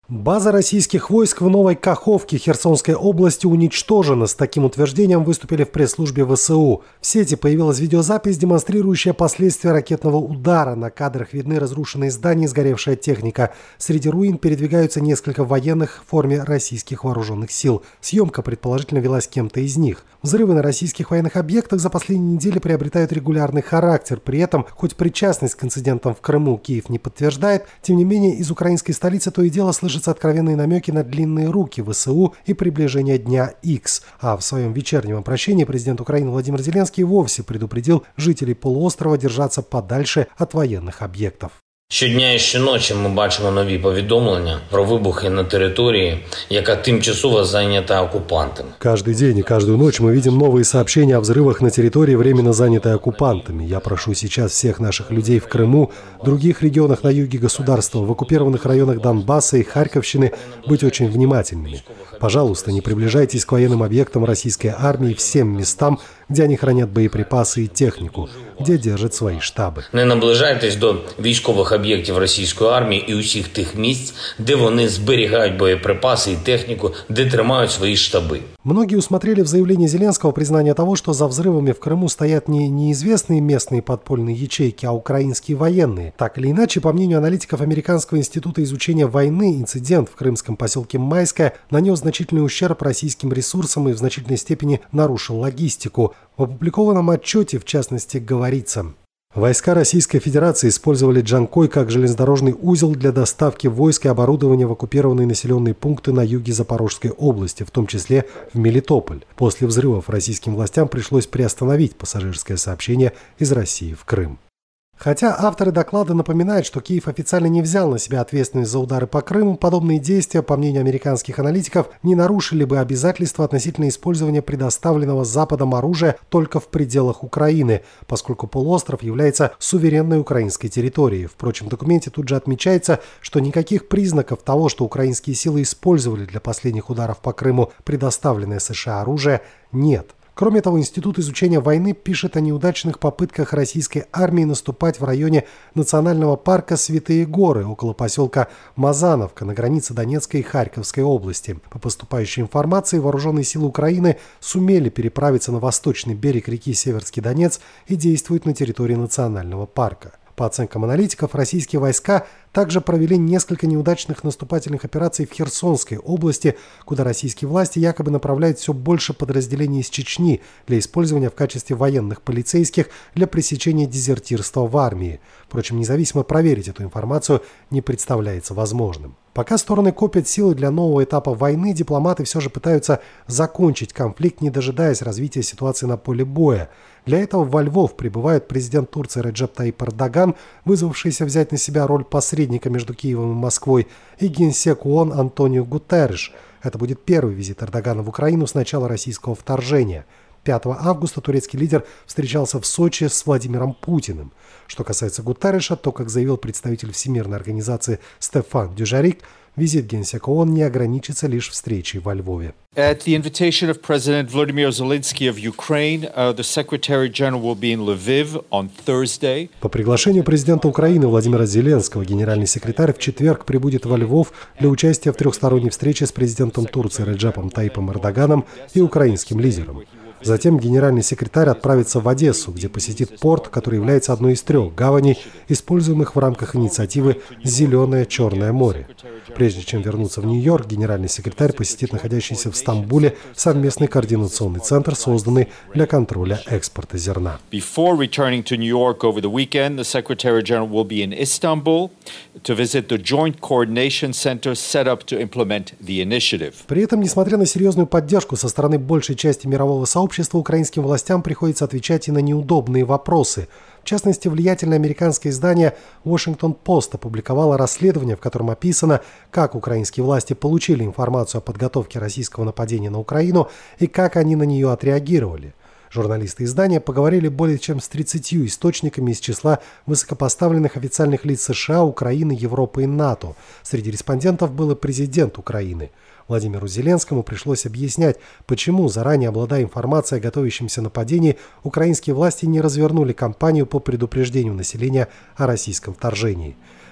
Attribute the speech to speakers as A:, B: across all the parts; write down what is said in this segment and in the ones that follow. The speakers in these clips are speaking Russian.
A: База российских войск в Новой Каховке Херсонской области уничтожена. С таким утверждением выступили в пресс-службе ВСУ. В сети появилась видеозапись, демонстрирующая последствия ракетного удара. На кадрах видны разрушенные здания и сгоревшая техника. Среди руин передвигаются несколько военных в форме российских вооруженных сил. Съемка, предположительно, велась кем-то из них. Взрывы на российских военных объектах за последние недели приобретают регулярный характер. При этом, хоть причастность к инцидентам в Крыму Киев не подтверждает, тем не менее из украинской столицы то и дело слышится откровенные намеки на длинные руки ВСУ и приближение Дня Х. А в своем вечернем обращении президент Украины Владимир Зеленский вовсе предупредил жителей полуострова держаться подальше от военных объектов.
B: Щодня і щоночі ми бачимо нові повідомлення про вибухи на території, яка тимчасово зайнята оккупантами.
A: Каждый день и каждую ночь мы видим новые сообщения о взрывах на территории, временно занятой оккупантами. Я прошу сейчас всех наших людей в Крыму, других регионах на юге государства, в оккупированных районах Донбасса и Харьковщины быть очень внимательными. Пожалуйста, не приближайтесь к военным объектам российской армии, всем местам, где они хранят боеприпасы и технику, где держат свої штаби.
B: Не наближайтесь до військових об'єктів російської армії і усіх тих місць, де вони зберігають боєприпаси і техніку, де тримають свої штаби.
A: Многие усмотрели в заявлении Зеленского признание того, что за взрывами в Крыму стоят не неизвестные местные подпольные ячейки, а украинские военные. Так или иначе, по мнению аналитиков Американского института изучения войны, инцидент в крымском поселке Майское нанес значительный ущерб российским ресурсам и в значительной степени нарушил логистику. В опубликованном отчете, в частности, говорится: войска Российской Федерации использовали Джанкой как железнодорожный узел для доставки войск и оборудования в оккупированные населенные пункты на юге Запорожской области, в том числе в Мелитополь. После взрывов российским властям пришлось приостановить пассажирское сообщение из России в Крым. Хотя авторы доклада напоминают, что Киев официально не взял на себя ответственность за удары по Крыму, подобные действия, по мнению американских аналитиков, не нарушили бы обязательства относительно использования предоставленного Западом оружия только в пределах Украины, поскольку полуостров является суверенной украинской территорией. Впрочем, в документе тут же отмечается, что никаких признаков того, что украинские силы использовали для последних ударов по Крыму предоставленное США оружие, нет. Кроме того, Институт изучения войны пишет о неудачных попытках российской армии наступать в районе национального парка Святые Горы, около поселка Мазановка, на границе Донецкой и Харьковской области. По поступающей информации, вооруженные силы Украины сумели переправиться на восточный берег реки Северский Донец и действуют на территории национального парка. По оценкам аналитиков, российские войска также провели несколько неудачных наступательных операций в Херсонской области, куда российские власти якобы направляют все больше подразделений из Чечни для использования в качестве военных полицейских для пресечения дезертирства в армии. Впрочем, независимо проверить эту информацию не представляется возможным. Пока стороны копят силы для нового этапа войны, дипломаты все же пытаются закончить конфликт, не дожидаясь развития ситуации на поле боя. Для этого во Львов прибывает президент Турции Реджеп Таyyip Эрдоган, вызвавшийся взять на себя роль посредника между Киевом и Москвой, и генсек ООН Антонио Гутерриш. Это будет первый визит Эрдогана в Украину с начала российского вторжения. 5 августа турецкий лидер встречался в Сочи с Владимиром Путиным. Что касается Гутерриша, то, как заявил представитель Всемирной организации Стефан Дюжарик, визит генсека ООН не ограничится лишь встречей во Львове.
C: At the invitation of President Volodymyr Zelensky of Ukraine, the Secretary General will be in Lviv on Thursday.
A: По приглашению президента Украины Владимира Зеленского, генеральный секретарь в четверг прибудет во Львов для участия в трехсторонней встрече с президентом Турции Реджепом Таyyипом Эрдоганом и украинским лидером. Затем генеральный секретарь отправится в Одессу, где посетит порт, который является одной из 3 гаваней, используемых в рамках инициативы «Зеленое Черное море». Прежде чем вернуться в Нью-Йорк, генеральный секретарь посетит находящийся в Стамбуле совместный координационный центр, созданный для контроля экспорта зерна.
C: Before returning to New York over the weekend, the Secretary General will be in Istanbul to visit the Joint Coordination Center set up to implement the initiative.
A: При этом, несмотря на серьезную поддержку со стороны большей части мирового сообщества, украинским властям приходится отвечать и на неудобные вопросы. В частности, влиятельное американское издание Washington Post опубликовало расследование, в котором описано, как украинские власти получили информацию о подготовке российского нападения на Украину и как они на нее отреагировали. Журналисты издания поговорили более чем с 30 источниками из числа высокопоставленных официальных лиц США, Украины, Европы и НАТО. Среди респондентов был и президент Украины. Владимиру Зеленскому пришлось объяснять, почему, заранее обладая информацией о готовящемся нападении, украинские власти не развернули кампанию по предупреждению населения о российском вторжении.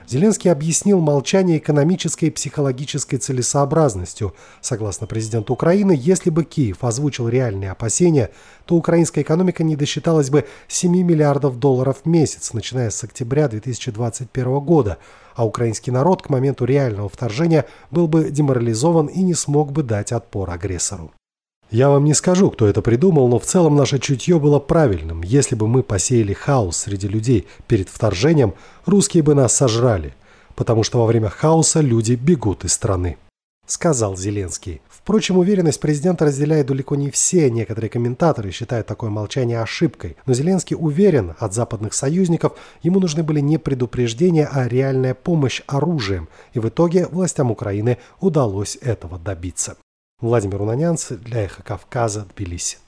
A: Зеленский объяснил молчание экономической и психологической целесообразностью. Согласно президенту Украины, если бы Киев озвучил реальные опасения, то украинская экономика не досчиталась бы $7 миллиардов в месяц, начиная с октября 2021 года, а украинский народ к моменту реального вторжения был бы деморализован и не смог бы дать отпор агрессору. Я вам не скажу, кто это придумал, но в целом наше чутье было правильным. Если бы мы посеяли хаос среди людей перед вторжением, русские бы нас сожрали, потому что во время хаоса люди бегут из страны, сказал Зеленский. Впрочем, уверенность президента разделяют далеко не все. Некоторые комментаторы считают такое молчание ошибкой. Но Зеленский уверен, от западных союзников ему нужны были не предупреждения, а реальная помощь оружием. И в итоге властям Украины удалось этого добиться. Владимир Унанянц для «Эхо Кавказа», Тбилиси.